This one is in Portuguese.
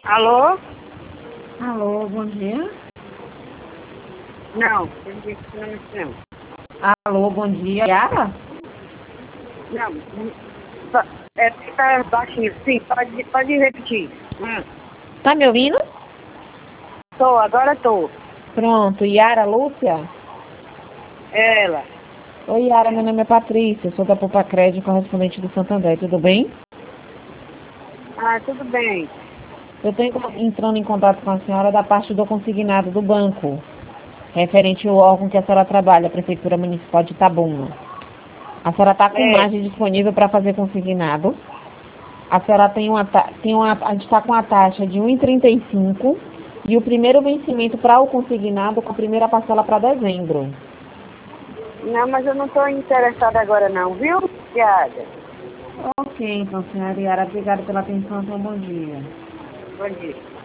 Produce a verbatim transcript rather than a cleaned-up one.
Alô? Alô, bom dia. Não, eu não disse que não me não. Alô, bom dia. Yara? Não, hum, só- é que tá baixinho. Sim, pode, pode repetir. Hum. Tá me ouvindo? Tô, agora tô. Pronto, Yara Lúcia? Ela. Oi, Yara, meu nome é Patrícia, sou da Poupa Crédito, correspondente do Santander, tudo bem? Ah, tudo bem. Eu estou entrando em contato com a senhora da parte do consignado do banco, referente ao órgão que a senhora trabalha, a Prefeitura Municipal de Itabuna. A senhora está com É, margem disponível para fazer consignado. A senhora tem uma, ta- tem uma, a gente está com a taxa de um vírgula trinta e cinco e o primeiro vencimento para o consignado com a primeira parcela para dezembro. não, mas eu não tô interessada agora não, viu? Obrigada. Ok, então, senhora Yara, obrigada pela atenção, então bom dia. Bom dia.